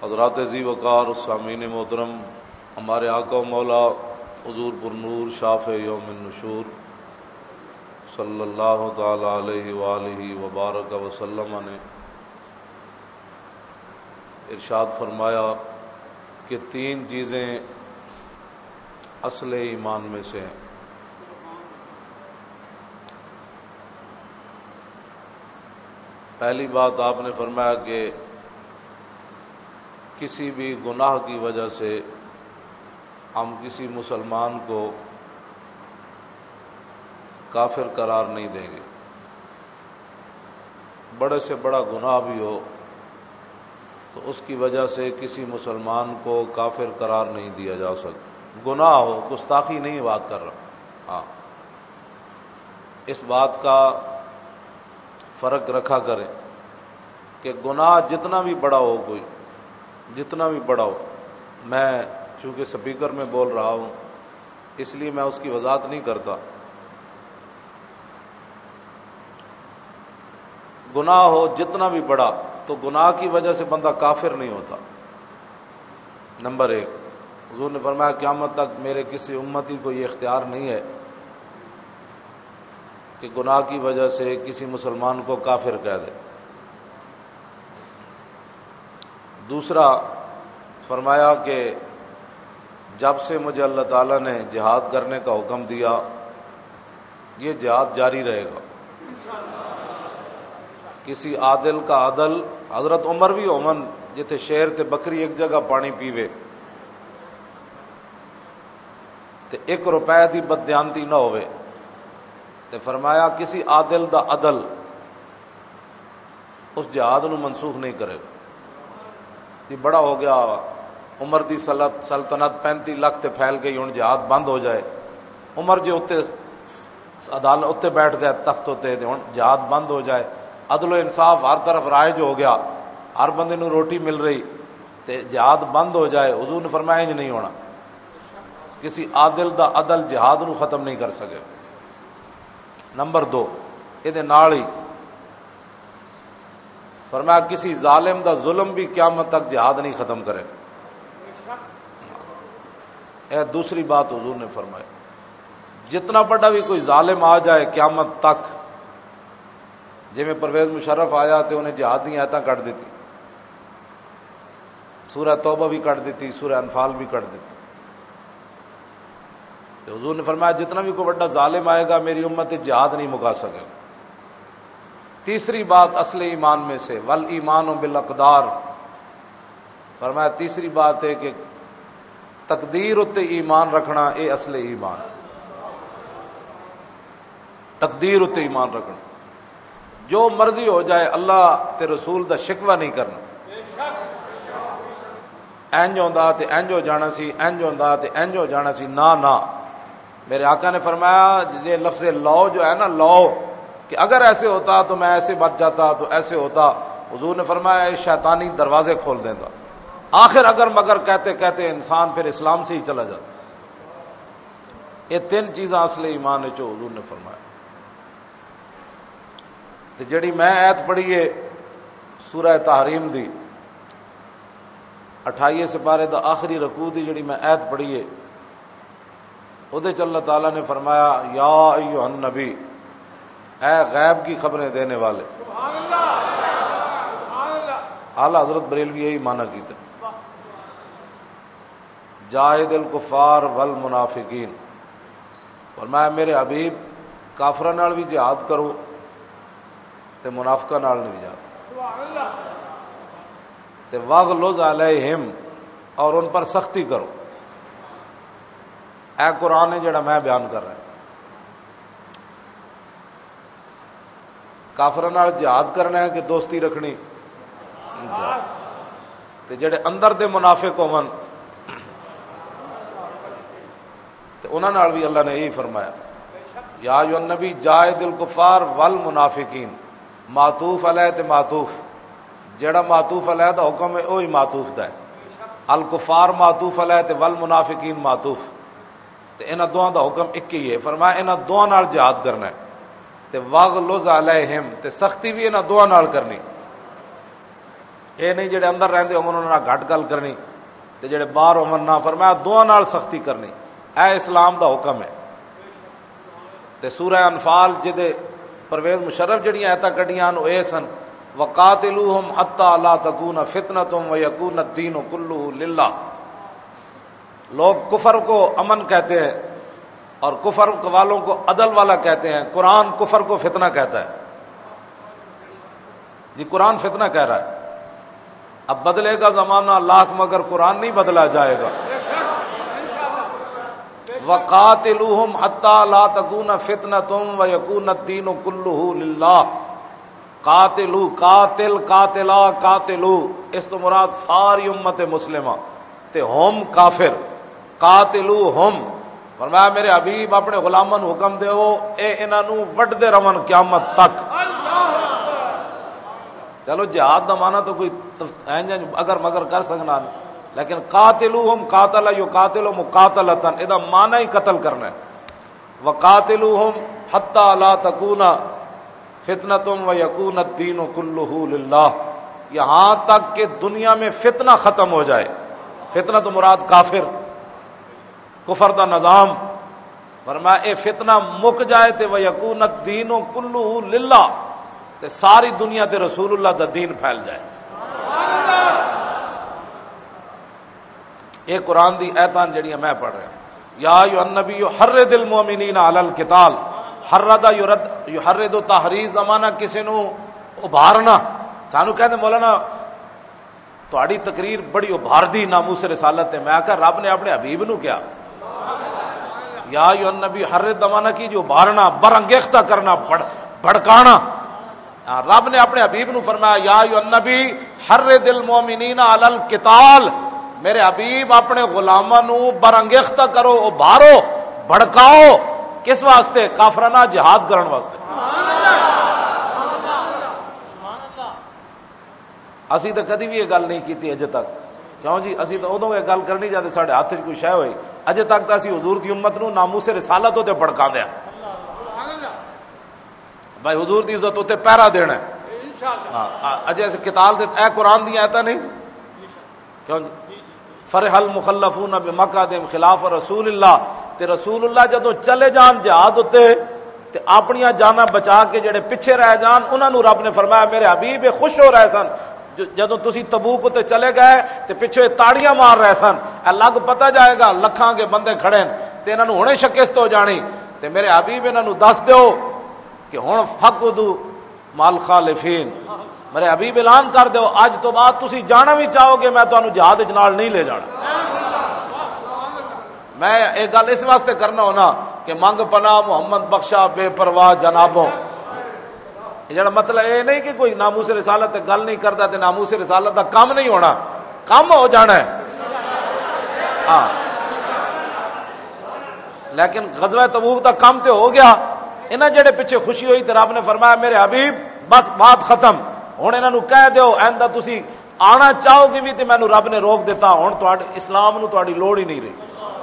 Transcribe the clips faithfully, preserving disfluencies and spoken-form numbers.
حضرات عزیز وقار سامعین محترم، ہمارے آقا و مولا حضور پر نور شافع یوم النشور صلی اللہ تعالی علیہ وآلہ وبارک وسلم نے ارشاد فرمایا کہ تین چیزیں اصل ایمان میں سے ہیں۔ پہلی بات آپ نے فرمایا کہ کسی بھی گناہ کی وجہ سے ہم کسی مسلمان کو کافر قرار نہیں دیں گے، بڑے سے بڑا گناہ بھی ہو تو اس کی وجہ سے کسی مسلمان کو کافر قرار نہیں دیا جا سکتا۔ گناہ ہو، گستاخی نہیں بات کر رہا، ہاں اس بات کا فرق رکھا کریں کہ گناہ جتنا بھی بڑا ہو، کوئی جتنا بھی بڑا ہو، میں چونکہ سپیکر میں بول رہا ہوں اس لیے میں اس کی وضاحت نہیں کرتا، گناہ ہو جتنا بھی بڑا تو گناہ کی وجہ سے بندہ کافر نہیں ہوتا۔ نمبر ایک، حضور نے فرمایا قیامت تک میرے کسی امتی کو یہ اختیار نہیں ہے کہ گناہ کی وجہ سے کسی مسلمان کو کافر کہہ دے۔ دوسرا فرمایا کہ جب سے مجھے اللہ تعالیٰ نے جہاد کرنے کا حکم دیا یہ جہاد جاری رہے گا۔ کسی عادل کا عدل، حضرت عمر بھی عمن جتھے شیر تے بکری ایک جگہ پانی پیوے تے ایک روپے دی بددیانتی نہ ہوئے تے فرمایا کسی عادل دا عدل اس جہاد نو منسوخ نہیں کرے گا۔ یہ بڑا ہو گیا، عمر دی سلطنت پینتی لاکھ تے پھیل گئی، ہن جہاد بند ہو جائے، عمر جی اتنے عدالت اتنے بیٹھ گئے تخت اتنے ہن جہاد بند ہو جائے، عدل و انصاف ہر طرف رائج ہو گیا، ہر بندے نو روٹی مل رہی تے جہاد بند ہو جائے، حضور نے فرمایا انج نہیں ہونا، کسی عادل دا عدل جہاد نو ختم نہیں کر سکے۔ نمبر دو، یہ نال ہی فرمایا کسی ظالم دا ظلم بھی قیامت تک جہاد نہیں ختم کرے۔ اے دوسری بات حضور نے فرمائی، جتنا بڑا بھی کوئی ظالم آ جائے قیامت تک، جی میں پرویز مشرف آیا تو انہیں جہاد کی آیتاں کٹ دیتی، سورہ توبہ بھی کٹ دیتی، سورہ انفال بھی کٹ دیتی، تو حضور نے فرمایا جتنا بھی کوئی بڑا ظالم آئے گا میری امت جہاد نہیں مکا سکے گا۔ تیسری بات اصل ایمان میں سے، والایمان بالاقدار، فرمایا تیسری بات ہے کہ تقدیر اتے ایمان رکھنا، اے اصل ایمان، تقدیر اتے ایمان رکھنا، جو مرضی ہو جائے اللہ تے رسول دا شکوہ نہیں کرنا، اینج ہوندا تے اینج ہو جانا سی، اینج ہوندا تے اینج ہو جانا سی، نہ نہ، میرے آقا نے فرمایا یہ لفظ لو جو ہے نا، لو کہ اگر ایسے ہوتا تو میں ایسے بچ جاتا، تو ایسے ہوتا، حضور نے فرمایا یہ شیطانی دروازے کھول دیتا، آخر اگر مگر کہتے کہتے انسان پھر اسلام سے ہی چلا جاتا۔ یہ تین چیزاں اصل ایمان ہے جو حضور نے فرمایا۔ تو جڑی میں آیت پڑھی ہے سورہ تحریم دی اٹھائیے سپارے دا آخری رکوع دی جڑی میں آیت پڑھی ہے، ادھے چ اللہ تعالیٰ نے فرمایا یا ایھا النبی، اے غیب کی خبریں دینے والے، اعلی حضرت بریلوی یہی معنی کیتے، جاہد الکفار والمنافقین، فرمایا میرے حبیب کافراں نال بھی جہاد کرو تے منافقاں نال بھی جہاد، تے واغلظ علیہم، اور ان پر سختی کرو۔ اے قرآن ہے جڑا میں بیان کر رہا ہوں، کافراں نال جہاد کرنا ہے کہ دوستی رکھنی، تے جڑے اندر دے منافق ہون تے انہاں نال بھی اللہ نے یہی فرمایا یا ایھا النبی جاہد الکفار والمنافقین، معطوف علیہ تے معطوف، جڑا معطوف علیہ دا حکم ہے وہی معطوف دا ہے، الکفار معطوف علیہ تے والمنافقین معطوف، تے انہاں دوہاں دا حکم ایک ہی ہے، فرمایا انہاں دوہاں نال جہاد کرنا ہے، تے واغلظ علیہم، تے سختی بھی انہاں دوہاں نال کرنی، یہ نہیں جڑے اندر رہندے ہون انہاں نال گھٹ گل کرنی تے جڑے باہر ہون نہ، فرمایا دوواں نال سختی کرنی، اے اسلام دا حکم ہے۔ تے سورہ انفال جدے پرویز مشرف جڑیاں آیتاں کڈیاں او اے سن وقاتلوہم حتی لا تکون فتنۃ ویکون الدین کلہ للہ۔ لوگ کفر کو امن کہتے ہیں اور کفر والوں کو عدل والا کہتے ہیں، قرآن کفر کو فتنہ کہتا ہے۔ جی قرآن فتنہ کہہ رہا ہے، اب بدلے گا زمانہ لاکھ مگر قرآن نہیں بدلا جائے گا۔ وَقَاتِلُوهُمْ حَتَّى لَا تَكُونَ فِتْنَةٌ وَيَكُونَ الدِّينُ كُلُّهُ لِلَّهِ۔ قاتلو قاتل قاتلا قاتلو، اس تو مراد ساری امت مسلمہ تے ہم کافر، قاتلو ہم، فرمایا میرے حبیب اپنے غلاماں نوں حکم دیو اے انہاں نوں وڈدے رون قیامت تک۔ چلو جہاد دا معنی تو کوئی اگر مگر کر سکنا، لیکن قاتلوہم قاتل یقاتل مقاتلتن، ادا معنی ہی قتل کرنا ہے۔ وقاتلوہم حتی لا تکون فتنۃ ویکون الدین کلہ للہ، یہاں تک کہ دنیا میں فتنہ ختم ہو جائے۔ فتنہ تو مراد کافر، کفر دا نظام، فرمایا اے فتنہ مک جائے تے ویکون الدین کلہ للہ، تے ساری دنیا تے رسول اللہ دا دین پھیل جائے۔ یہ قرآن دی ایتاں جڑیاں میں پڑھ رہا ہوں، یا ایھا النبی حرض المؤمنین علی القتال، حرد یرد یحرد تحریض زمانہ کسی نو ابھارنا۔ سانو کہتے مولانا تہاڈی تقریر بڑی ابھار دی ناموس رسالت ہے، میں آکھا رب نے اپنے حبیب نو کیا یا ایھا النبی حرض زمانہ کی جو ابھارنا، برانگیختہ کرنا، بھڑکانا۔ رب نے اپنے حبیب نو فرمایا یا ایھا النبی حرض المؤمنین علی القتال، میرے حبیب اپنے غلاماں نو برانگیختہ کرو، ابھارو، بھڑکاؤ، کس واسطے؟ کافرانہ جہاد کرن واسطے۔ اسی تو کدی بھی یہ گل نہیں کیتی اجے تک، کیوں جی؟ اسی تو ادوں یہ گل کرنی جاتے ساڈے ہاتھ کوئی شے ہوئی، اجے تک تو اسی حضور دی امت نو ناموس رسالت تے بھڑکاندے ہیں۔ بھائی حضور دی عزت تے پہرا دینا ہے، ہاں اجے اس کتاب دے اے قرآن دی آیتاں نہیں، کیوں جی؟ فرح المخلفون بمقعدہم خلاف رسول اللہ، تے رسول اللہ جدوں چلے جان جہاد اتے تے اپنیاں جاناں بچا کے جڑے پیچھے رہ جان انہاں نوں رب نے فرمایا میرے حبیب خوش ہو رہے سن جدوں تسی تبوک تے چلے گئے تے پیچھے تاڑیاں مار رہے سن، الگ پتہ جائے گا لکھاں کے بندے کھڑے تے انہاں نوں ہنے شکست ہو جانی، تے میرے حبیب انہاں نوں دس دیو کہ ہن فقدوا مال خالفین، میرے حبیب اعلان کر دیو اج تو بعد تسی جانا بھی چاہو گے میں تانوں جہاد وچ نال نہیں لے جانا۔ میں ایک گل اس واسطے کرنا ہونا کہ منگ پناہ محمد بخشا بے پرواہ جنابوں، جڑا مطلب یہ نہیں کہ کوئی ناموس رسالت گل نہیں کرتا تے ناموس رسالت دا کام نہیں ہونا، کام ہو جانا ہے ہاں، لیکن غزوہ تبوک دا کام تے ہو گیا۔ انہاں جڑے پیچھے خوشی ہوئی تے رب نے فرمایا میرے حبیب بس بات ختم، ہن انہاں نو کہہ دیو آئندہ تسی آنا چاہو گے بھی تے مینوں رب نے روک دیتا، ہن تہاڈے اسلام نو تہاڈی لوڑ ہی نہیں رہی۔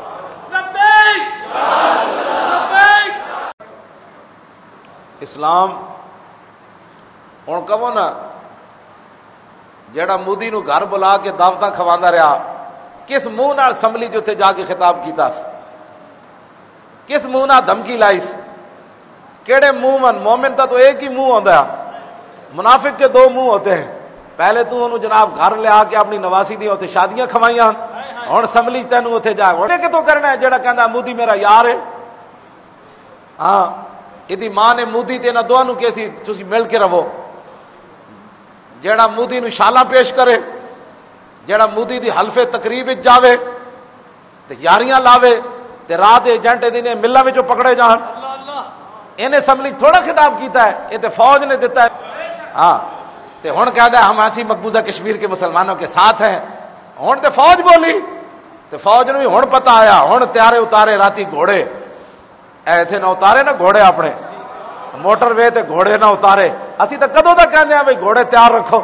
اسلام ہوں کہو نا جڑا مودی نو گھر بلا کے دعوتاں کھواندا رہا، کس منہ نال اسمبلی جتے جا کے خطاب کیتا س؟ کس منہ نال دھمکی لائی س؟ کیڑے منہ من؟ مومن تا تو ایک ہی منہ ہوندا ہے، منافق کے دو منہ ہوتے ہیں۔ پہلے تو انہوں جناب گھر لے آ کے اپنی نواسی دی ہوتے شادیاں کھوائیاں، ہن اسمبلی تینوں اوتھے جا کے کہ تو کرنا ہے جڑا کہندا مودی میرا یار ہے، ہاں ایدی ماں نے مودی تے انہاں دوواں نوں کہ سی تسی مل کے رہو، جڑا مودی نو شالاں پیش کرے، جڑا مودی دی حلف تقریب وچ جاوے تے یاریاں لاوے تے رات ایجنٹ دی ملاں وچوں پکڑے جان، انہیں اسمبلی تھوڑا خطاب کیتا ہے، یہ تے فوج نے دیتا ہے ہاں، تے ہن کہدا ہے ہم ایسی مقبوضہ کشمیر کے مسلمانوں کے ساتھ ہیں، ہن تے فوج بولی تے فوج نو بھی ہن پتہ آیا، ہن تیارے اتارے راتی گھوڑے، ایتھے نہ اتارے نہ گھوڑے اپنے موٹر وے تے گھوڑے نہ اتارے، اسی تے کدوں تک کہندے ہیں بھئی گھوڑے تیار رکھو،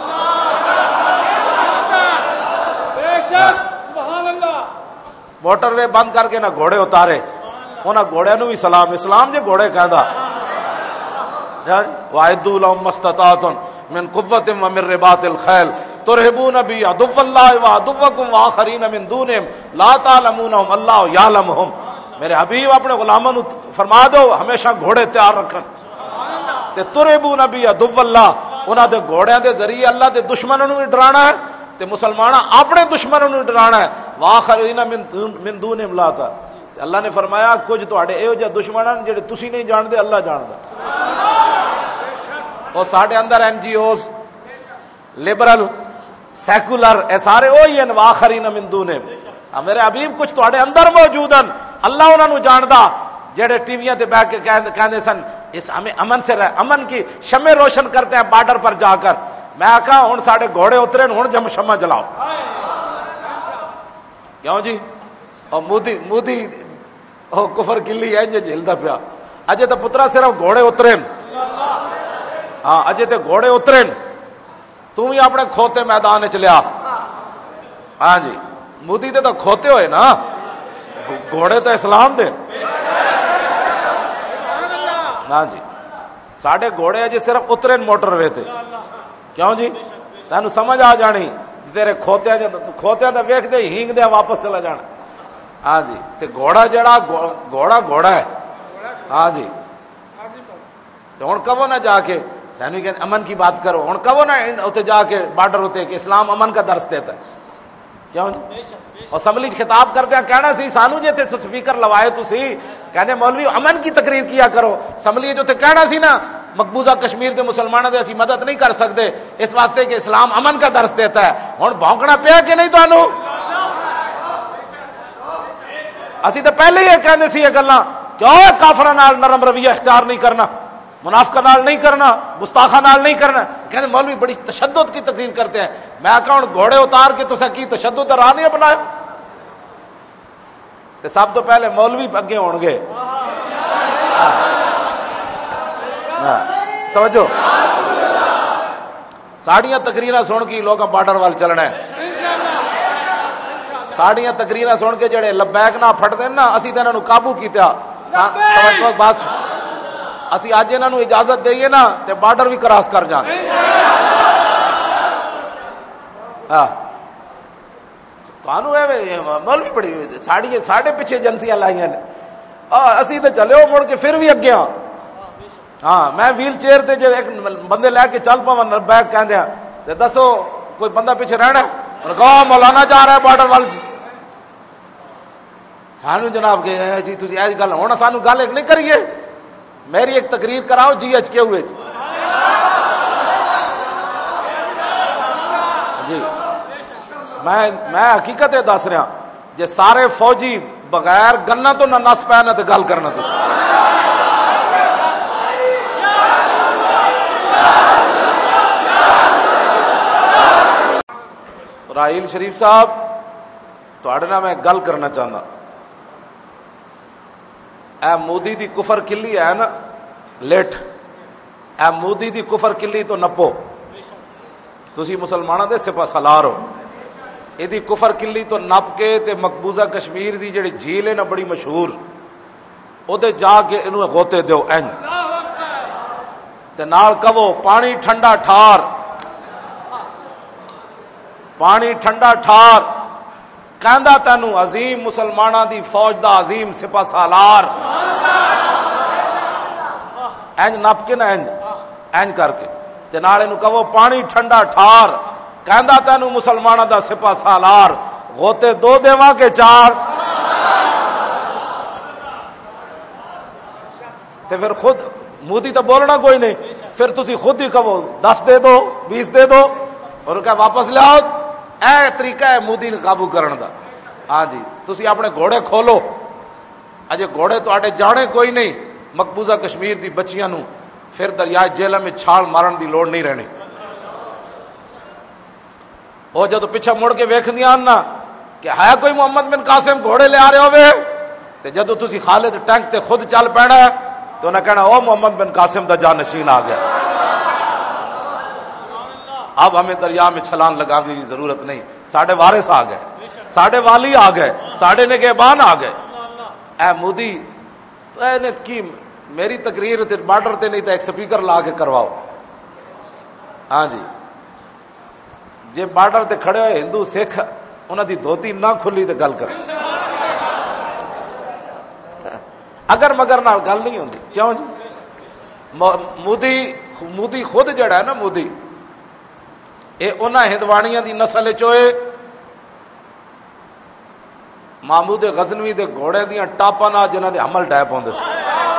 موٹر وے بند کر کے نہ گھوڑے اتارے، انہاں گھوڑے نو بھی سلام، اسلام جے گھوڑے کہندا وَأَعِدُّوا لَهُم مَّا اسْتَطَعْتُم مِّن قُوَّةٍ وَمِن رِّبَاطِ الْخَيْلِ، ترہبون بی عدو اللہ و عدوکم وآخرین من دونہم لا تعلمونہم اللہ یعلمہم. میرے حبیب اپنے غلاموں نو فرما دو ہمیشہ گھوڑے تیار رکھن. تے ترہبون بی عدو اللہ انہاں دے گھوڑیاں دے ذریعے اللہ دے دشمنوں نو ڈرانا ہے تے مسلماناں اپنے دشمنوں نو ڈرانا ہے. وآخرین من دونہم لا تا اللہ نے فرمایا کچھ تواڈے ایہو جہے دشمن ہیں جڑے تسی نہیں جاندے اللہ جاندا. اور ساڈے اندر N G Os liberal secular اے سارے وہی ہیں. وآخرین من دونہم میرے حبیب کچھ تواڈے اندر موجود ہیں اللہ انہاں نو جاندا جڑے ٹی ویاں تے بیٹھ کے کہندے سن اس ہمیں امن سے رہ امن کی شمع روشن کرتے ہیں بارڈر پر جا کر. میں کہا ہن ساڈے گھوڑے اترے ہن جم شمع جلاؤ. کیوں جی اور مودی مودی او کفر کلی ہے جے جھلدا پیا. اجے تے پترا صرف گھوڑے اترے ہاں اجے تے گھوڑے اترے تو بھی اپنے کھوتے میدان وچ لیا. ہاں جی مودی تے تو کھوتے ہوئے نا گھوڑے تو اسلام دے. ہاں جی ساڈے گھوڑے اجے صرف اترے موٹر وے تے. کیوں جی تینوں سمجھ آ جانی تیرے کھوتیا کھوتیا تے ویکھ دے ہینگ دے واپس چلا جانا. ہاں جی تے گھوڑا جڑا گھوڑا گھوڑا ہے. ہاں جی تو ہن کہو نہ جا کے سینو کہ امن کی بات کرو ہن کہو نہ اتنے جا کے بارڈر ہوتے کہ اسلام امن کا درس دیتا ہے. کیوں جی اسمبلی خطاب کرتے ہیں کہنا سی سانو جی تے سپیکر لوائے تسی کہنے مولوی امن کی تقریر کیا کرو. اسمبلی جو تے کہنا سی نا مقبوضہ کشمیر دے مسلمانوں دے اسی مدد نہیں کر سکتے اس واسطے کہ اسلام امن کا درس دیتا ہے. ہن بھونکنا پیا کہ نہیں تانوں؟ اسی تو پہلے ہی یہ کہنے سی یہ گلاں کیوں کافراں نال نرم رویہ اختیار نہیں کرنا منافقہ نال نہیں کرنا گستاخاں نال نہیں کرنا. کہتے مولوی بڑی تشدد کی تقریر کرتے ہیں. میں کہا ہن گھوڑے اتار کے تساں کی تشدد راہ نہیں اپنایا تے سب تو پہلے مولوی اگے ہون گے. توجہ ساڑیاں تقریراں سن کے لوگاں بارڈر وال چلنا ہے. ساڑیاں تقریراں سن کے جڑے لبیک نہ پھٹ دین نا اسی تے انہاں نو قابو کیتا. توجہ بات اسی اج انہاں نو اجازت دئیے نا تے بارڈر بھی کراس کر جان. ہاں تانوں اے مولوی بڑی ساڑی ساڈے پیچھے ایجنسیاں لائیاں نے اسی تے چلے ہو مڑ کے پھر بھی اگے ہاں. ہاں میں ویل چیئر تے جو ایک بندے لے کے چل پاواں بیگ کہندے تے دسو کوئی بندہ پیچھے رہنا کہو مولانا جا رہا ہے بارڈر وال جی. سانو جناب کہ جی تسی ایج گل ہن سانو گل ایک نہیں کریے میری ایک تقریر کراؤ جی ایچ کے ہوئے جی. میں میں حقیقت دس رہا جی سارے فوجی بغیر گنا تو نہ نس پے نہ گل کرنا. تو راہیل شریف صاحب تواڈے نال میں گل کرنا چاہتا. اے مودی دی کفر کلی ہے نا لٹ اے مودی دی کفر کلی تو نپو. تسی مسلمانوں دے سپاہ سالار ہو. ایدی کفر کلی تو نپ کے تے مقبوضہ کشمیر دی جڑی جھیل ہے نا بڑی مشہور او دے جا کے انہوں غوطے دیو این تے نال کہو پانی ٹھنڈا ٹھار پانی ٹھنڈا ٹھار کہندا تینوں عظیم مسلماناں دی فوج دا عظیم سپاہ سالار اینج نپ کے نا اینج اینج کر کے تے نال اینوں کہو پانی ٹھنڈا ٹھار کہندا تینوں مسلماناں دا سپاہ سالار غوطے دو دیواں کے چار تے پھر خود مودی تو بولنا کوئی نہیں پھر تسی خود ہی کہو دس دے دو بیس دے دو اور کہ واپس لے آؤ. اے طریقہ ہے مودی نے قابو کرن دا. ہاں جی تسی اپنے گھوڑے کھولو اجے گھوڑے تواڈے جانے کوئی نہیں مقبوضہ کشمیر دی بچیاں نو پھر دریائے جیلم میں چھال مارن دی لوڑ نہیں رہنی. وہ جدو پیچھے مڑ کے ویکھدیاں نا کہ ہے کوئی محمد بن قاسم گھوڑے لے آ رہے ہوئے تے جدو تسی خالد ٹینک تے خود چل پینا ہے تو انہیں کہنا او محمد بن قاسم دا جانشین آ گیا. اب ہمیں دریا میں چھلانگ لگانے کی ضرورت نہیں. ساڈے وارث آ گئے ساڈے والی آ گئے ساڈے نگہبان آ گئے. اے مودی کی میری تقریر تے بارڈر تے نہیں تو ایک سپیکر لا کے کرواؤ. ہاں جی جے بارڈر تے کھڑے ہوئے ہندو سکھ انہاں دی دھوتی نہ کھلی تے گل کر اگر مگر نال گل نہیں ہوندی. کیوں جی؟ مودی مودی خود جڑا ہے نا مودی اے انہاں ہندوانیاں دی نسل چوئے محمود غزنوی دے گھوڑے دیاں ٹاپاں نال جنہاں دے حمل ڈے پاوندے سی.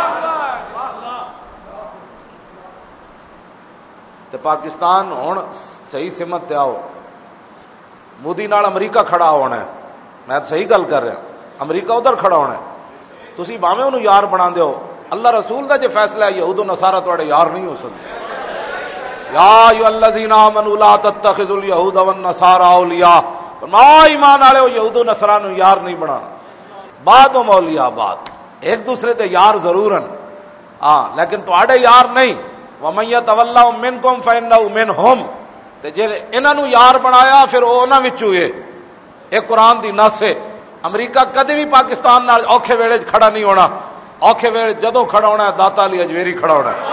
تے پاکستان ہن صحیح سمت تے آؤ. مودی نال امریکہ کھڑا ہونا ہے. میں صحیح گل کر رہا. امریکہ ادھر کھڑا ہونا ہے. تسی باویں انہوں یار بنا دیو. اللہ رسول دا جو فیصلہ ہے یہود و نصارہ تواڈے یار نہیں ہو سکتے. یا ایھا الذین آمنوا لا تتخذوا اليهود والنصارى اولیاء. فرمایا ایمان والے یہود و نصارہ نو یار نہیں بنانا. بعضهم اولیاء بعض, ایک دوسرے تے یار ضرور ہیں ہاں لیکن تواڈے یار نہیں. وَمَن يَتَوَلَّهُم مِّنكُمْ فَإِنَّهُ مِنْهُمْ. تے جے انہاں نو یار بنایا پھر او انہاں وچوں ہے. ایک قرآن دی نص ہے. امریکہ کدی بھی پاکستان نال اوکھے ویلے کھڑا نہیں ہونا. اوکھے ویلے جدوں کھڑا ہونا ہے داتا علی اجویری کھڑا ہونا ہے,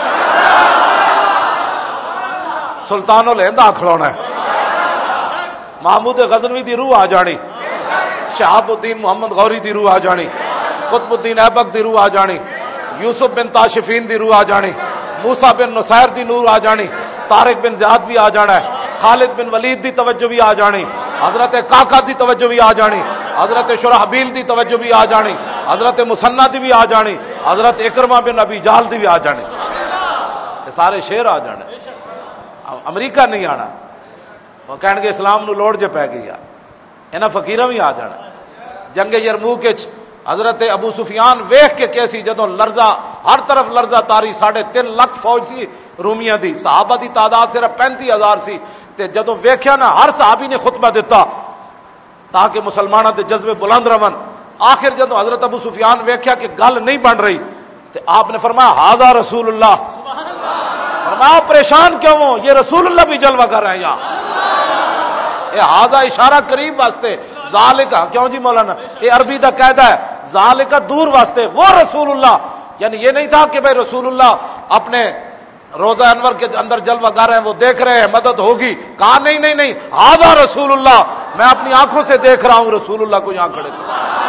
سلطان الہند کھڑا ہونا ہے, محمود غزنوی دی روح آ جانی, شہاب الدین محمد غوری دی روح آ جانی, قطب الدین ایبک دی روح آ جانی, یوسف بن تاشفین دی روح آ جانی, موسیٰ بن نصیر دی نور آ جانی, طارق بن زیاد بھی آ جانا ہے, خالد بن ولید دی توجہ بھی آ جانی, حضرت کاکا دی توجہ بھی آ جانی, حضرت شرحبیل دی توجہ بھی آ جانی, حضرت مسنہ دی بھی آ جانی, حضرت اکرمہ بن ابی جہل دی بھی آ جانی. یہ سارے شیر آ جانے. امریکہ نہیں آنا. وہ کہن گے اسلام نو لوڑ جے پی گئی. انہاں فقیراں بھی آ جانا. جنگ یرموک وچ حضرت ابو سفیان ویکھ کے کیسی جدوں لرزہ ہر طرف لرزہ تاری ساڑھے تین لاکھ فوج سی رومیاں دی, صحابہ دی تعداد صرف پینتی ہزار سی. تے جدوں ویکھیا نا ہر صحابی نے خطبہ دیتا تاکہ مسلماناں دے جذبے بلند رہن. آخر جدوں حضرت ابو سفیان ویکھیا کہ گل نہیں بن رہی تے آپ نے فرمایا ھذا رسول اللہ. فرمایا پریشان کیوں ہو, یہ رسول اللہ بھی جلوہ کر رہے ہیں. یا اے ھذا اشارہ قریب واسطے, ذالک کیوں جی مولانا یہ عربی دا قاعدہ ہے, ذالک دور واسطے, وہ رسول اللہ. یعنی یہ نہیں تھا کہ بھائی رسول اللہ اپنے روزہ انور کے اندر جلوہ گر ہیں وہ دیکھ رہے ہیں مدد ہوگی. کہا نہیں نہیں نہیں ھذا رسول اللہ, میں اپنی آنکھوں سے دیکھ رہا ہوں رسول اللہ کو یہاں کھڑے.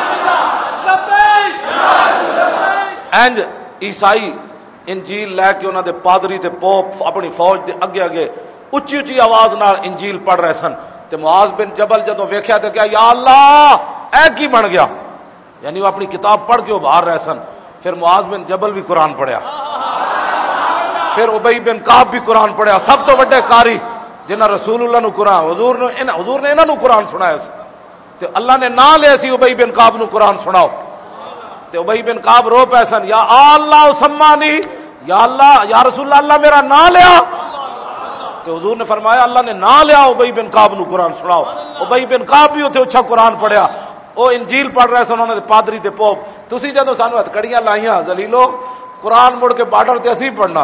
اینج عیسائی انجیل لے کے انہوں دے پادری تے پوپ اپنی فوج دے اگے اگے اچھی اچھی آواز نال انجیل پڑھ رہے سن. تے معاذ بن جبل جدوں ویکھیا تے کہا یا اللہ اے کی بن گیا, یعنی وہ اپنی کتاب پڑھ کے وہ باہر رہے سن. پھر معاذ بن جبل بھی قرآن پڑھیا, پھر ابی بن کعب بھی قرآن پڑھیا, سب تو بڑے قاری جنہاں رسول اللہ نو قرآن حضور نے حضور نے انہاں نو قرآن سنایا سی. تے اللہ نے نام لیا سی ابی بن کعب نو قرآن سناؤ. تے ابی بن کعب رو پے سن, یا اللہ سمانی, یا اللہ یا رسول اللہ اللہ میرا نام لیا. تو حضور نے فرمایا اللہ نے نام لیا ابی بن کعب نو قرآن سناؤ. ابی بن کعب بھی اتنے اچھا قرآن پڑھیا, وہ انجیل پڑھ رہے سن انہوں نے پادری تے پوپ. تسی جدوں سانو ہتکڑیاں لائیاں ذلیلو قرآن مڑ کے بارڈر تے اسی پڑھنا,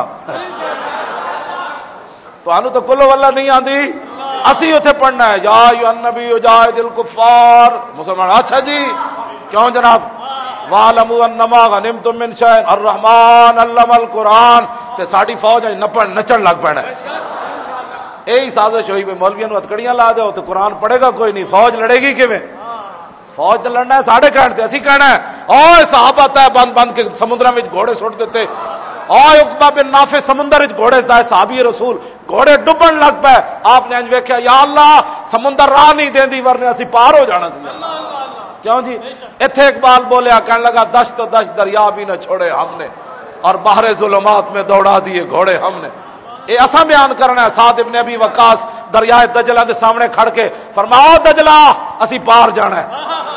تانوں تو کلو واللہ نہیں آندی, اسی اتنے پڑھنا ہے یا ایھا النبی جاہد الکفار. مسلمان اچھا جی کیوں جناب, وَاعْلَمُوا أَنَّمَا غَنِمْتُم مِّن شَيْءٍ الرحمن علم القرآن. تے ساڈی فوج نپن نچن لگ پینا. یہی سازش ہوئی پہ مولویوں نو ہتکڑیاں لا دو تو قرآن پڑھے گا کوئی نہیں, فوج لڑے گی کیویں؟ فوج تو لڑنا ہے ساڑھے کہنے تے اسی کہنا ہے اوے صحابہ تے بند بند کے سمندراں وچ گھوڑے سٹ دیتے, اوے عقبہ بن نافع سمندر وچ گھوڑے دے صحابی رسول گھوڑے ڈبن لگ پے. آپ نے انج ویکھیا یا اللہ سمندر راہ نہیں دیندی ورنہ اسی پار ہو جانا سی. کیوں جی ایتھے اقبال بولیا کہنے لگا دشت و دشت دریا بھی نہ چھوڑے ہم نے اور بحر ظلمات میں دوڑا دیے گھوڑے ہم نے. اے اساں بیان کرنا ہے. سعد ابن ابی وقاص دریائے دجلہ دے سامنے کھڑ کے فرماؤ دجلہ اسی پار جانا ہے.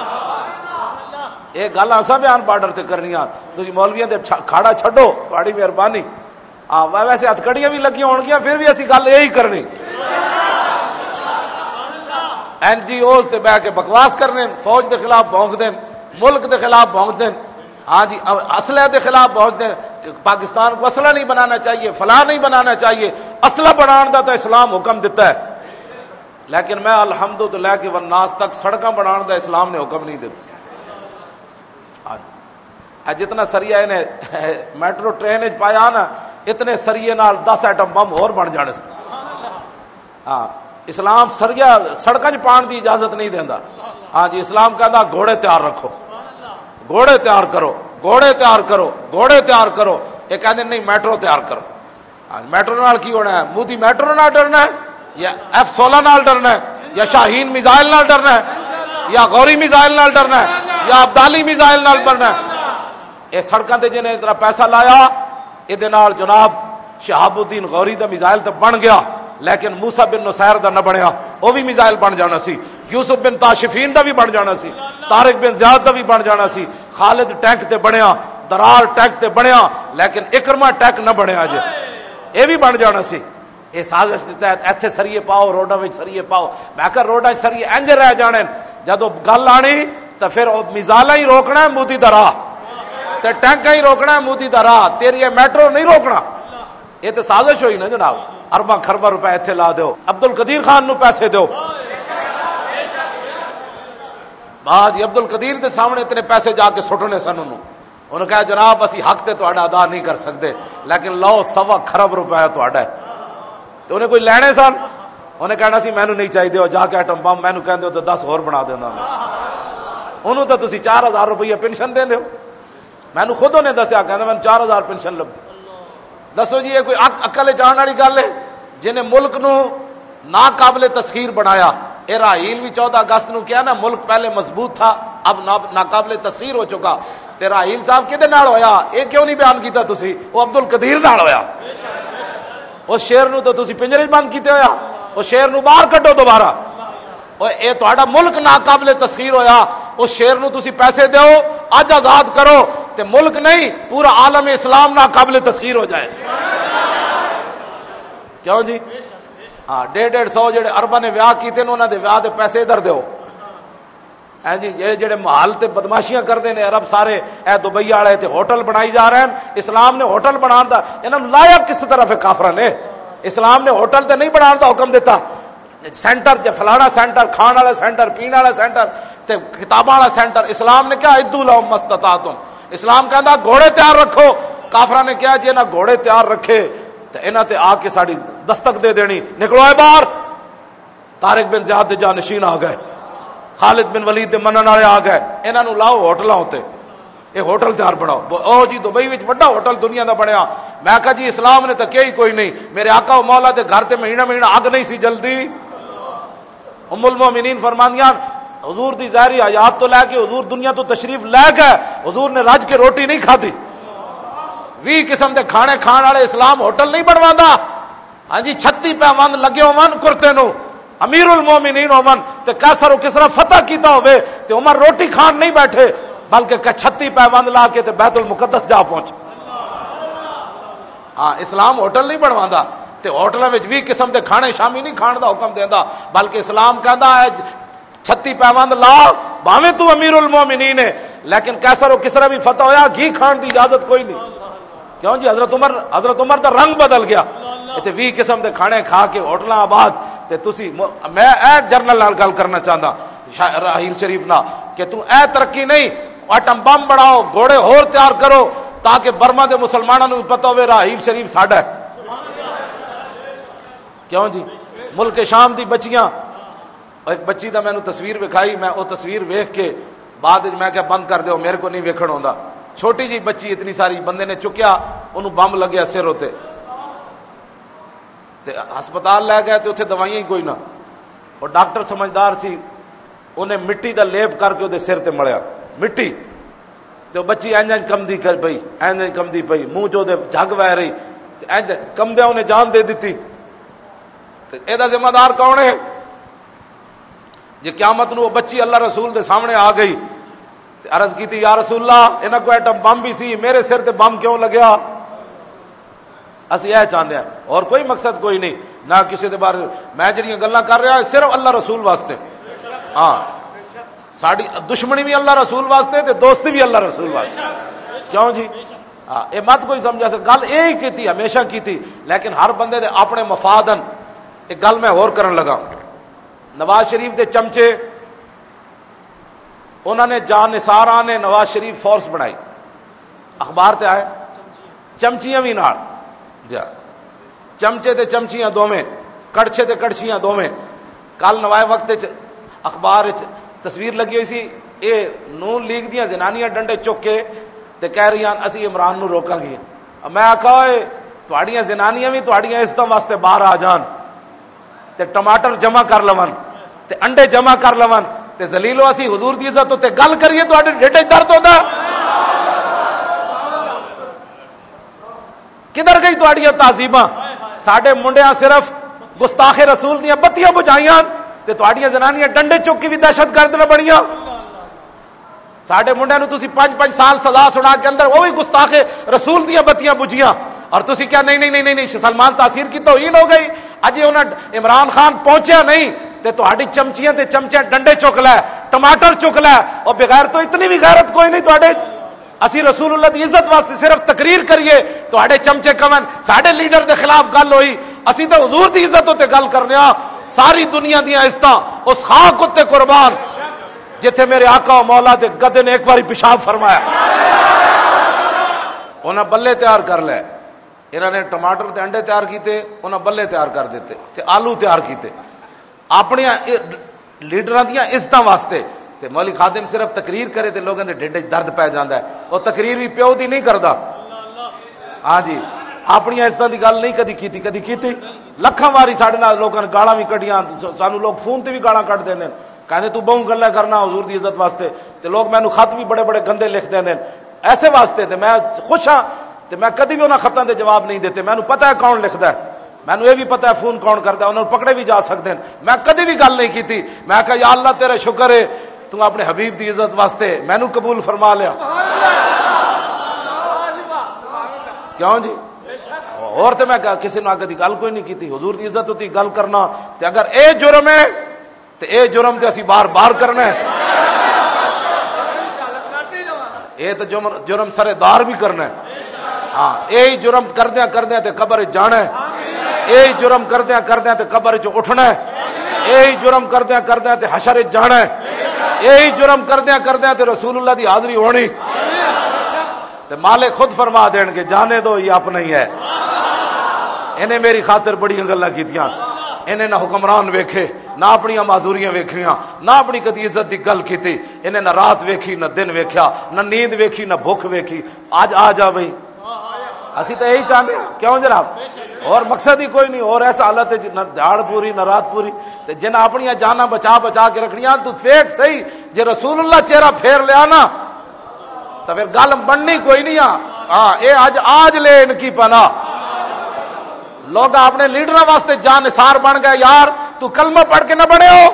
یہ گل اساں بیان بارڈر تے کرنی آ, تسی مولویاں دے کھاڑا چھڈو تہاڈی مہربانی. ہاں ویسے ہتکڑیاں بھی لگیاں ہون گیاں پھر بھی اسی گل یہی کرنی. این جی اوز تے بیٹھ کے بکواس کرنے, فوج دے خلاف بھونک دین, ملک دے خلاف بھونک دین, ہاں جی اسلحے دے خلاف بھونک دین, پاکستان کو اسلحہ نہیں بنانا چاہیے, فلاں نہیں بنانا چاہیے. اسلحہ بنان دا تو اسلام حکم دیتا ہے, لیکن میں الحمد تو لے کے والناس تک سڑکاں بنان دا اسلام نے حکم نہیں دیتا. جتنا سریا نے میٹرو ٹرین پایا نا اتنے سریے نال دس ایٹم بم اور بن جانے. ہاں اسلام سریا سڑکاں چ پان دی اجازت نہیں دیندا. ہاں جی اسلام کہندا گھوڑے تیار رکھو, گھوڑے تیار کرو, گھوڑے تیار کرو, گھوڑے تیار کرو. یہ کہندے نہیں میٹرو تیار کرو. ہاں میٹرو نال کی ہونا ہے؟ مودی میٹرو نال ڈرنا ہے یا ایف سولہ نال ڈرنا ہے یا شاہین میزائل نال ڈرنا ہے یا غوری میزائل نال ڈرنا ہے یا عبدالی میزائل نال ڈرنا ہے؟ یہ سڑکاں تے جنہیں اتنا پیسہ لایا یہ نال جناب شہاب الدین غوری دا میزائل تو بن گیا, لیکن موسیٰ بن نصیر دا نہ بنیا, وہ بھی میزائل بن جانا سی. یوسف بن تاشفین دا بھی بن جانا سی, طارق بن زیاد دا بھی بن جانا سی. خالد ٹینک تے بنیا, درار ٹینک تے بنیا, لیکن اکرما ٹینک نہ بنیا جے, یہ بھی بن جانا سی. یہ سازش کے تحت ایتھے سریے پاؤ, روڈاں وچ سریے پاؤ. میں کہ روڈاں وچ سریے انج رہ جانے, جدو گل آنی تو پھر میزائلاں ہی روکنا ہے مودی دا راہ, تے ٹینکاں ہی روکنا ہے مودی دا راہ, تیری یہ میٹرو نہیں روکنا. یہ تو سازش ہوئی نا جناب. ارباں خرباں روپے اتنے لا دیو, عبد القدیر خان نو پیسے دیو. ہاں جی عبد القدیر کے سامنے اتنے پیسے جا کے سٹنے سن. انہوں انہوں کہا جناب اسی حق تے تہاڈا ادا نہیں کر سکتے, لیکن لو سوا خرب روپے تہاڈا ہے. تو انہیں کوئی لینے سن, انہیں کہنا سی مینو نہیں چاہیے, جا کے ایٹم بم مینو کہندے ہو تو دس اور بنا دینا. انہوں تو تسی چار ہزار روپیہ پینشن دے دیو. مینو خود انہیں دسیا کہندا میں چار ہزار پینشن لبدی. دسو جی یہ کوئی عقل جان والی گل ہے؟ جنہیں ملک نو ناقابل تسخیر بنایا. اے راہیل بھی چودہ اگست نو کیا نا ملک پہلے مضبوط تھا اب ناقابل تسخیر ہو چکا. تے راہیل صاحب کدے نال ہویا؟ یہ کیوں نہیں بیان کیتا تسی؟ وہ عبد القدیر نال ہویا. اس شیر نو تو تسی پنجرے بند کیتے ہویا, اس شیر نو باہر کڈو دوبارہ. اے تہاڈا ملک ناقابل تسخیر ہویا, اس شیر نو تسی پیسے دیو اج آزاد کرو تے ملک نہیں پورا عالم اسلام ناقابل تسخیر ہو جائے. کیوں جی؟ ہاں ڈیڑھ ڈیڑھ سو جڑے ارباں نے ویاہ کیتے نے انہاں دے ویاہ دے پیسے ادھر دیو. ہے جی یہ جڑے محال تے بدماشیاں کردے نے عرب سارے, اے دبئی والے تے ہوٹل بنائی جا رہے ہیں. اسلام نے ہوٹل بنان دا انہاں نوں لایا کس طرف ہے کافراں نے؟ اسلام نے ہوٹل تے نہیں بنان دا حکم دیتا. سینٹر جے فلانا سینٹر, کھان والا سینٹر, پین والا سینٹر تے کتاباں والا سینٹر. اسلام نے کہا ادو لہم مستطاعتم. اسلام کہندا گھوڑے تیار رکھو. کافراں نے کہا جی نہ گھوڑے تیار رکھے تے انہاں تے آ کے ساڈی دستک دے دینی. نکلو اے باہر. طارق بن زیاد دے جانشین آ گئے, خالد بن ولید دے منن والے آ گئے. انہاں نوں لاؤ ہوٹلاں تے, اے ہوٹل تیار بناؤ. او جی دبئی وچ بڑا ہوٹل دنیا دا بنیا. میں کہا جی اسلام نے تو کیا ہی کوئی نہیں. میرے آقا و مولا دے گھر تے مہینہ مہینہ اگ نہیں سی جلدی. ام المومنین فرماندیاں حضور دی ظاہری حیات تو لے کے حضور دنیا تو تشریف لے گئے, حضور نے رج کے روٹی نہیں کھادی. وی قسم دے کھانے کھان والے اسلام ہوٹل نہیں بنواندا. ہاں جی چھتی پیوند لگے ہون کرتے نو, امیر المومنین ہون تے قیصر و کسرا فتح کیتا ہوئے تے عمر روٹی کھان نہیں بیٹھے بلکہ کہ چھتی پیوند لا کے تے بیت المقدس جا پہنچ. ہاں اسلام ہوٹل نہیں بنواندا تے ہوٹلاں وچ وی قسم دے کھانے شامی نہیں کھان دا حکم دیندا, بلکہ اسلام کہندا ہے چھتی پیوند لا باویں تو امیر المومنین ہے لیکن قیصر و کسرا بھی فتح ہویا, گھی کھان دی اجازت کوئی نہیں. کیوں جی حضرت عمر حضرت عمر دا رنگ بدل گیا. تے وی قسم دے کھانے کھا کے ہوٹلاں آباد تے تسی. میں اے جرنل نال گل کرنا چاہندا راہیل شریف نال کہ تو اے ترقی نہیں, ایٹم بم بڑھاؤ, گھوڑے ہور تیار کرو تاکہ برما دے مسلماناں نوں پتہ ہوے راہیل شریف ساڈا ہے. کیوں جی ملک شام دی بچیاں, ایک بچی دا مینوں تصویر وکھائی, میں او تصویر ویکھ کے بعد میں کہ بند کر دیو میرے کو نہیں ویکھن ہوندا. چھوٹی جی بچی اتنی ساری, بندے نے چکیا انہوں بم لگیا سر ہوتے تے ہسپتال لے گئے تے اتنے دوائیاں ہی کوئی نہ. اور ڈاکٹر سمجھدار سی, انہیں مٹی دا لیپ کر کے وہ سر تے مڑیا مٹی تے بچی اینج اینج کمدی کر پئی, اینج اینج کمدی پئی, منہ جو دے جھگ وہ رہی اینج کمدیا انہیں جان دے دیتی. تے اے دا ذمہ دار کون ہے؟ جی قیامت نو بچی اللہ رسول دے سامنے آ گئی تے عرض کیتی یا رسول اللہ انہاں کو ایٹم بم بھی سی, میرے سر تے بم کیوں لگیا؟ اسی یہ چاہتے ہیں اور کوئی مقصد کوئی نہیں, نہ کسی دے بارے میں جڑیاں گلاں کر رہا صرف اللہ رسول واسطے. ہاں ساڈی دشمنی بھی اللہ رسول واسطے تے دوستی بھی اللہ رسول واسطے. کیوں جی ہاں یہ مت کوئی سمجھا سک گل یہی کیتی ہمیشہ کیتی, لیکن ہر بندے دے اپنے مفادن. ایک گل میں اور کرن لگا, نواز شریف دے چمچے انہوں نے جان نثار نے نواز شریف فورس بنائی, اخبار تے آئے چمچیاں بھی نال جا چمچے تے چمچیاں دوویں, کڑچھے تے کڑچیاں دوویں, کل نوائے وقت اخبار تصویر لگی ہوئی سی، اے نون لیگ دیاں زنانیاں ڈنڈے چک کے تے کہہ رہی ہیں اسی عمران نو روکاں گی. میں آکھا اوئے تہاڈیاں زنانیاں بھی تہاڈیاں عزتاں واسطے باہر آ جان تے ٹماٹر جمع کر لون تے انڈے جمع کر لون تے ذلیلو اسی حضور دی عزت تے گل کریے تہاڈے ڈھڈ وچ درد ہوندا. کدھر گئی تہاڈیاں تعظیماں؟ ساڈے منڈیاں صرف گستاخ رسول دیاں بتیاں بجھائیاں تے تہاڈیاں زنانیاں ڈنڈے چک کے بھی دہشت گرد نہ بنیاں. ساڈے منڈیاں نو تسی پانچ پانچ سال سزا سنا کے اندر وہ بھی گستاخ رسول دیاں بتیاں بجھیاں اور تسی کیا نہیں نہیں نہیں نہیں سلمان تاثیر کی توہین ہو گئی. اجے انہاں عمران خان پہنچیا نہیں تے تہاڈی چمچیاں تے چمچے ڈنڈے چک لے ٹماٹر چک لے اور بغیر تو اتنی بھی غیرت کوئی نہیں تہاڈے. اسی رسول اللہ دی عزت واسطے صرف تقریر کریے تہاڈے چمچے کمن ساڈے لیڈر دے خلاف گل ہوئی اسی تے حضور دی عزت تے گل کرنے ہاں. ساری دنیا دیاں عزتاں اس خاک تے قربان جتھے میرے آقا و مولا دے گدے نے ایک باری پیشاب فرمایا. انہاں بلے تیار کر لے، انہاں نے ٹماٹر تے انڈے تیار کیتے، انہاں بلے تیار کر دیتے تے آلو تیار کیتے اپنی لیڈراں دیاں عزتاں واسطے. تے مولوی خادم صرف تقریر کرے تے لوگاں دے ڈھڈ وچ درد پے جاندا ہے. او تقریر بھی پیو دی نہیں کردا. ہاں جی اپنی عزتاں دی گل نہیں کدی کیتی کدی کیتی لکھاں واری ساڈے نال لوکاں نے گالاں بھی کڈیاں، سانو لوگ فون تے بھی گالاں کڈ دیندے کہندے تو بہوں گلاں کرنا حضور دی عزت واسطے تے لوگ مینوں خط بھی بڑے بڑے گندے لکھ دیندے ایسے واسطے تے میں خوش ہاں تے میں کدی بھی انہاں خطاں دے جواب نہیں دیتے. مینوں پتہ ہے کون لکھدا ہے، مینوں یہ بھی پتہ ہے فون کون کردا ہے، انہاں نوں پکڑے بھی جا سکدے ہیں. میں کدی بھی گل نہیں کیتی. میں کہا یا اللہ تیرے شکر ہے تو اپنے حبیب دی عزت واسطے مینوں قبول فرما لیا. کیوں جی؟ اور تے میں کسی نے کدی گل کوئی نہیں کیتی. حضور دی عزت ہوتی گل کرنا تے اگر اے جرم ہے تے اے جرم تے اسی بار بار کرنا ہے. اے تے جرم سرے دار بھی کرنا ہے. ہاں اے جرم کردیاں کردیاں تے قبر وچ جانا ہے. اے جرم کردیاں کردیاں تے قبر وچ اٹھنا ہے. اے جرم کردیاں کردیاں تے حشر وچ جانا ہے. اے جرم کردیاں کردیاں تے رسول اللہ دی حاضری ہونی تے مالک خود فرما دین گے جانے دو یہ اپنا ہی ہے. انہیں میری خاطر بڑی گلاں کیتیاں، انہیں نہ حکمران ویکھے نہ اپنی معذوریاں ویکھیاں نہ اپنی کدی عزت دی گل کیتی. انہیں نہ رات ویکھی نہ دن ویکھیا نہ نیند ویکھی نہ بھوک ویکھی. آج آ جا بھائی اسی تو یہی چاہتے ہیں. کیوں جناب؟ اور مقصد ہی کوئی نہیں. اور ایسا حالت ہے نہ دھاڑ پوری نہ رات پوری تے جن اپنی جانا بچا بچا کے رکھنیاں تو فیک صحیح جے رسول اللہ چہرہ پھیر لیا نا تو پھر گل بننی کوئی نہیں. ہاں اے آج آج لے ان کی پناہ. لوگ اپنے لیڈراں واسطے جان نثار بن گئے. یار تو کلمہ پڑھ کے نہ بنے ہو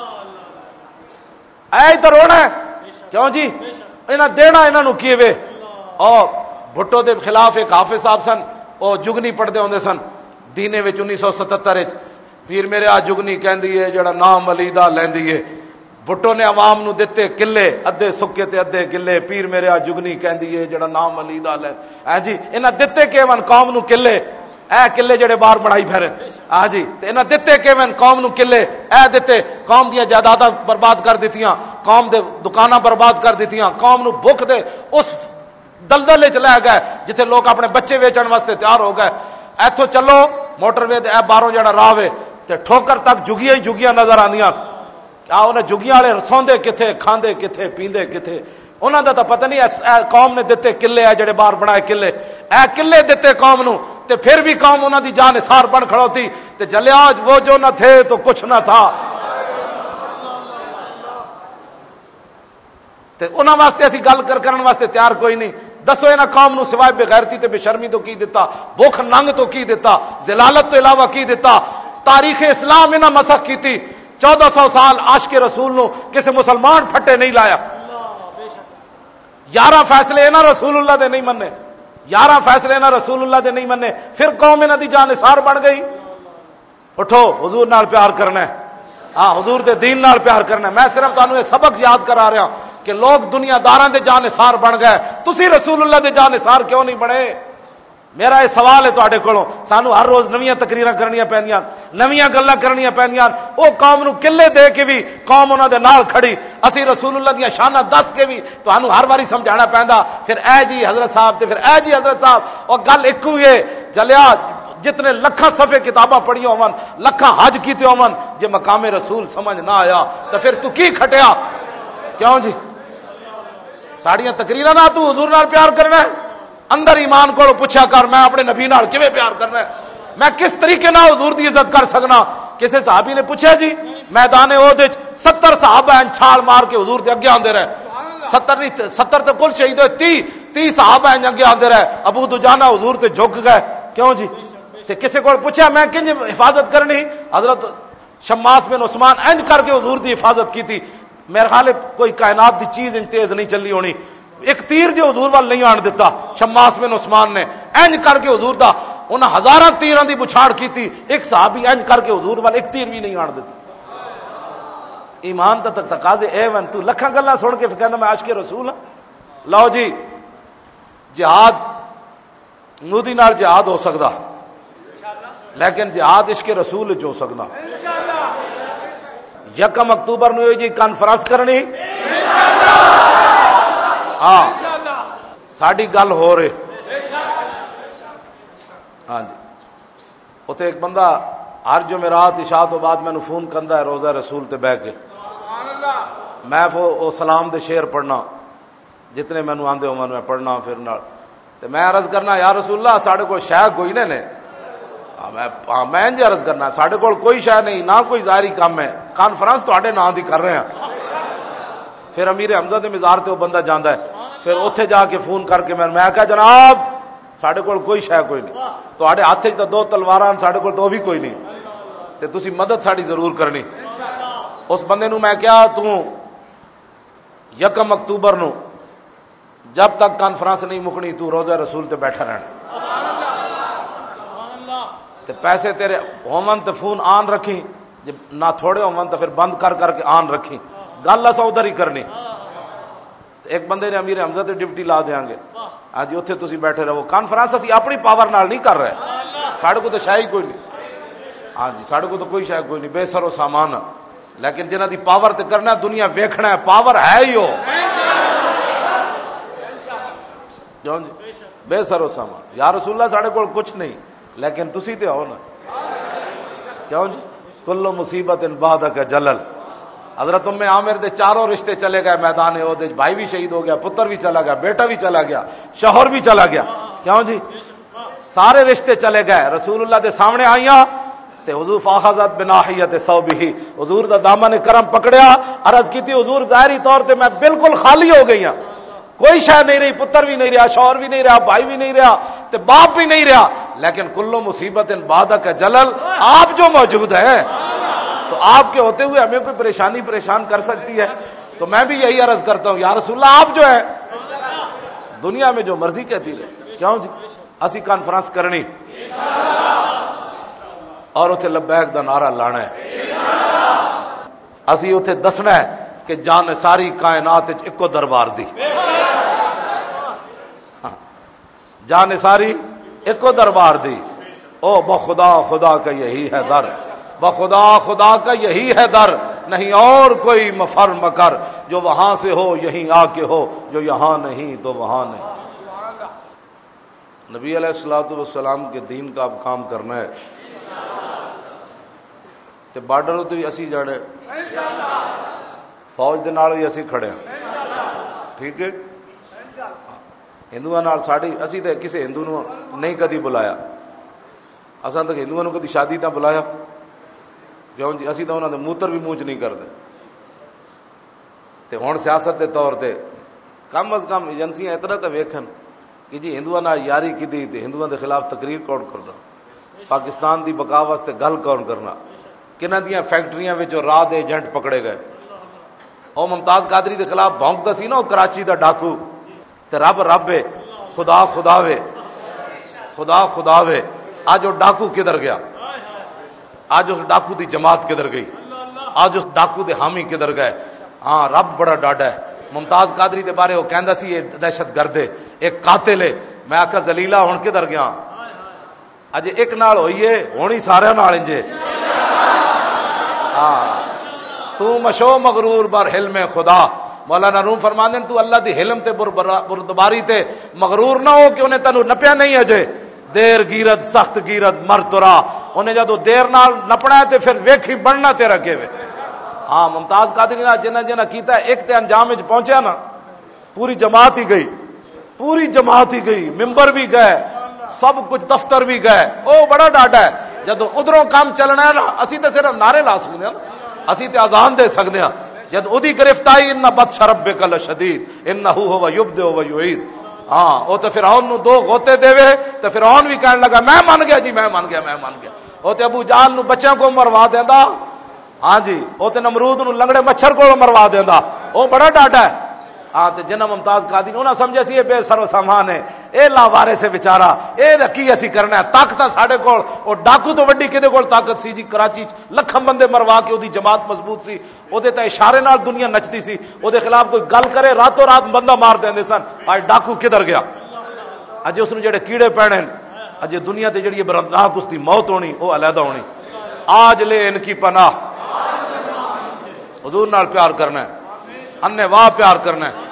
اے تو رونا ہے. کیوں جی؟ انہاں دینا انہاں نو کیے وے. اور بھٹو دے خلاف ایک حافظ صاحب سن او جگنی پڑھدے ہوندے سن دینے وچ انیس سو ستتر وچ. پیر میرے آ جگنی کہندی ہے جڑا نام علی دا لیندی ہے. بھٹو نے عوام نو دتے قلے ادھے سکے تے ادھے گلے. پیر میرے آ جگنی کہندی ہے جڑا نام علی دا لے. ہاں جی انہاں دتے کیون قوم نو قلے اے قلے جڑے باہر بڑھائی پھرے. ہاں جی تے انہاں دتے کیون قوم نو قلے اے دتے قوم دیاں جائیداداں برباد کر دتیاں قوم دے دکاناں برباد کر دتیاں قوم نو بھوک دے اس دلدل وچ لے گئے جتھے لوگ اپنے بچے ویچن واسطے تیار ہو گئے. ایتھوں چلو موٹر وے اے باہروں جڑا راہ وے تے ٹھوکر تک جگیاں ہی جگیاں نظر آندیاں. کیا انہیں جگیاں والے سوندے کتھے کھاندے کتھے پیندے کتھے انہاں دا تا پتہ نہیں. اے قوم نے دتے قلے اے جڑے باہر بنائے قلے اے قلے دتے قوم نو تے پھر بھی قوم انہاں دی جان نثار بن کھڑوتی تے جلیا وہ جو نہ تھے تو کچھ نہ تھا. تے انہاں واسطے اسی گل کر کرن واسطے تیار کوئی نہیں. دسو انہاں قوم نو سوائے بے غیرتی تے بے شرمی تو کی دیتا؟ بھوک ننگ تو کی دیتا؟ ذلالت تو علاوہ کی دیتا؟ تاریخ اسلام انہاں مسخ کیتی. چودہ سو سال عاشق رسول نو کسی مسلمان پھٹے نہیں لایا. یارہ فیصلے انہاں رسول اللہ دے نہیں مننے. یارہ فیصلے انہاں رسول اللہ دے نہیں مننے. پھر قوم انہاں دی جان نثار بن گئی. اٹھو حضور نال پیار کرنا ہے. ہاں حضور دے دین نال پیار کرنا ہے. میں صرف تانوں یہ سبق یاد کرا رہا کہ لوگ دنیا داراں دے جان نثار بن گئے تسی رسول اللہ دے جان نثار کیوں نہیں بنے؟ میرا یہ سوال ہے تواڈے کولوں. سانو ہر روز نویاں تقریراں کرنیاں پیندیاں نویاں گلاں کرنیاں پیندیاں. او قوم نو قلے دے کے بھی قوم انہاں دے نال کھڑی. اسی رسول اللہ دیاں شاناں دس کے بھی تانوں ہر واری سمجھانا پیندا. پھر اے جی حضرت صاحب تے پھر اے جی حضرت صاحب او گل ایک ہوئی ہے. جلیا جتنے لکھاں صفحے کتاباں پڑھی ہون لکھاں حج کیتے ہون جے مقام رسول سمجھ نہ آیا تو پھر تو کی کھٹیا کیوں جی ساڑیاں تقریراں نہ تو حضور نال پیار کرنا ہے اندر ایمان کو پوچھا کر میں اپنے نبی نال کیویں پیار کرنا ہے میں کس طریقے نال حضور دی عزت کر سکنا کسی صحابی نے پوچھا جی میدان احد وچ ستر صحابہ ہیں چھال مار کے حضور دے اگے آندے رہے ستر نہیں ستر تے کل شہید ہوئے تی تی صحابہ ہیں اگے آندے رہے ابو دجانہ حضور تے جھک گئے کیوں جی تے کسی کو پوچھا میں کنج حفاظت کرنی حضرت شماس بن عثمان انج کر کے حضور دی حفاظت کی تھی میرے خیال ہے کوئی کائنات دی چیز ان تیز نہیں چلی ہونی ایک تیر جو حضور وال نہیں آن دیتا شماس بن عثمان نے انج کر کے حضور دا انہاں ہزاراں تیراں دی بچھاڑ کی تھی ایک صحابی انج کر کے حضور وال ایک تیر بھی نہیں آن دیتا ایمان تے تقاضے اے ون تو لکھاں گلاں سن کے کہنا میں عاشق رسول ہاں لو جی جہاد مودی نال جہاد ہو سکدا لیکن جہاد عشق رسول جو سکدا یکم اکتوبر نو جی کانفرنس کرنی ہاں ساڈی گل ہو رہی ہاں جی اتنے ایک بندہ ہر جمعرات عشاء تو بعد مینوں فون کردا ہے روزہ رسول تے بہ کے میں وہ سلام دے شعر پڑھنا جتنے مینوں آندے ہون میں پڑھنا پھر نال تے میں عرض کرنا یا رسول اللہ ساڈے کول شے کوئی نہیں نے میں میں انج عرض کرنا ساڈے کول کوئی شے نہیں نہ کوئی ظاہری کام ہے کانفرنس تواڈے نام دی کر رہے ہیں پھر امیر حمزہ دے مزار تے وہ بندہ جاندا ہے پھر اوتھے جا کے فون کر کے میں میں کہا جناب ساڈے کول کوئی شے کوئی نہیں تواڈے ہاتھ وچ تے دو تلواراں ساڈے کول تو بھی کوئی نہیں تے تسی مدد ساڈی ضرور کرنی اس بندے نو میں کہا تو یکم اکتوبر نو جب تک کانفرنس نہیں مکنی تو روزہ رسول تے بیٹھا رہنا تے پیسے تیرے ہومن تے فون آن رکھی جب نہ تھوڑے ہومن تے پھر بند کر کر کے آن رکھی گل اسا ادھر ہی کرنی ایک بندے نے امیر حمزہ تے ڈیوٹی لا دیاں گے ہاں جی اوتھے تسی بیٹھے رہو کانفرنس اسی اپنی پاور نال نہیں کر رہے ساڈے کو تے شے ہی کوئی نہیں ہاں جی ساڈے کو تو کوئی شے کوئی نہیں بے سر و سامان لیکن جنہاں دی پاور تے کرنا دنیا ویکھنا ہے پاور ہے ہی ہو جی بے سر و سامان یا رسول اللہ ساڈے کول کچھ نہیں لیکن تسی تے ہو نا کیوں جی کل مصیبت بعدک جلل حضرت ام عامر دے چاروں رشتے چلے گئے میدان احد وچ بھائی بھی شہید ہو گیا پتر بھی چلا گیا بیٹا بھی چلا گیا شوہر بھی چلا گیا کیوں جی سارے رشتے چلے گئے رسول اللہ دے سامنے آئیاں تے حضور فاخذت بناحیت ثوبہ حضور دا دامن کرم پکڑیا عرض کیتی حضور ظاہری طور تے میں بالکل خالی ہو گئی ہاں کوئی شے نہیں رہی پتر بھی نہیں رہا شوہر بھی نہیں رہا بھائی بھی نہیں رہا تے باپ بھی نہیں رہا لیکن کلو مصیبت بعدک جلل آپ جو موجود ہے تو آپ کے ہوتے ہوئے ہمیں کوئی پریشانی پریشان کر سکتی ہے تو میں بھی یہی عرض کرتا ہوں یا رسول اللہ آپ جو ہے دنیا میں جو مرضی کہتی رہے کیوں جی اسی کانفرنس کرنی اور اتنے لبیک دا نعرہ لانا ہے اسی اتنے دسنا ہے کہ جان ساری کائنات اکو دربار دی جان ساری اکو دربار دی او بخدا خدا کا یہی ہے در بخدا خدا کا یہی ہے در نہیں اور کوئی مفر مکر جو وہاں سے ہو یہیں آ کے ہو جو یہاں نہیں تو وہاں نہیں نبی علیہ الصلوۃ والسلام کے دین کا اب کام کرنا ہے تے بارڈر تے اسی جڑے فوج دے نال بھی اسی کھڑے ہیں ٹھیک ہے ہندوؤں نال ساڈی اسی تے کسے ہندو نو نہیں کدی بلایا اساں تے ہندوؤں نو کدی شادی تے بلایا کیوں جی اسی تے انہاں دے موتر بھی منہ چ نہیں کردے تے ہن سیاست دے طور تے کم از کم ایجنسیاں اتنا تے ویکھن کہ جی ہندوؤں نال یاری کیتی تے ہندوؤں دے خلاف تقریر کون کرنا پاکستان دی بقا واسطے گل کون کرنا کنہاں دیاں فیکٹریاں وچ راہ دے ایجنٹ پکڑے گئے او ممتاز قادری دے خلاف بھونکدا سی نا او کراچی دا ڈاکو تے رب رب ہے خدا خدا وے خدا خدا وے آج وہ ڈاکو کدھر گیا آج اس ڈاکو دی جماعت کدھر گئی آج اس ڈاکو دے حامی کدھر گئے ہاں رب بڑا ڈاڈا ہے ممتاز قادری دے بارے وہ کہندا سی یہ دہشت گرد ہے ایک قاتل ہے میں آکھا ذلیلا ہن کدھر گیا اج ایک نال ہوئیے ہونی سارے نال انجے ہاں تو مشو مغرور بر حلم خدا مولانا روم فرماندے تو اللہ دی حلم تے بردباری تے مغرور نہ ہو کہ انہیں تینوں نپیا نہیں اجے دیر گیرت سخت گیرت مر ترا، انہیں جدو دیر نال نپنا ہے تے پھر ویکھی بننا تیرا کیویں۔ ہاں ممتاز قادری نال جنہ جنہ کیتا ہے ایک تے انجام وچ پہنچیا نا، پوری جماعت ہی گئی، پوری جماعت ہی گئی، ممبر بھی گئے، سب کچھ دفتر بھی گئے، او بڑا ڈاڈا ہے۔ جدو ادھروں کام چلنا ہے نا، اسی تے صرف نعرے لا سکتے ہیں، اسی تے اذان دے سکتے ہیں، جد ادی گرفتاری ان بطش ربک لشدید انہ هو یبدئ و یعید۔ ہاں او تے فرعون نو دو غوطے دیوے تے فرعون بھی کہنے لگا میں مان گیا جی، میں مان گیا میں مان گیا۔ او تے ابو جہل نو بچیاں کو مروا دیندا، ہاں جی، او تے نمرود نو لنگڑے مچھر کو مروا دیندا، او بڑا ڈاڈا ہے۔ ہاں تے جنہ ممتاز قادری انہاں سمجھے سی یہ بے سر و سامان ہے، اے لاوارث ہے بیچارہ، اے دا کی اسی کرنا ہے، طاقت ساڈے کول، او ڈاکو تو وڈی کدے کول طاقت سی جی، کراچی لکھاں بندے مروا کے اودی جماعت مضبوط سی، او دے تے اشارے نال دنیا نچدی سی، او دے خلاف کوئی گل کرے راتوں رات بندہ مار دیندے سن۔ اج ڈاکو کدھر گیا؟ اج اس نو جڑے کیڑے پینے، اج دنیا تے جڑی برندناک اس دی موت ہونی او علیحدہ ہونی۔ آج لے ان کی پناہ، حضور نال پیار کرنا ہے، انے واہ پیار کرنا ہے۔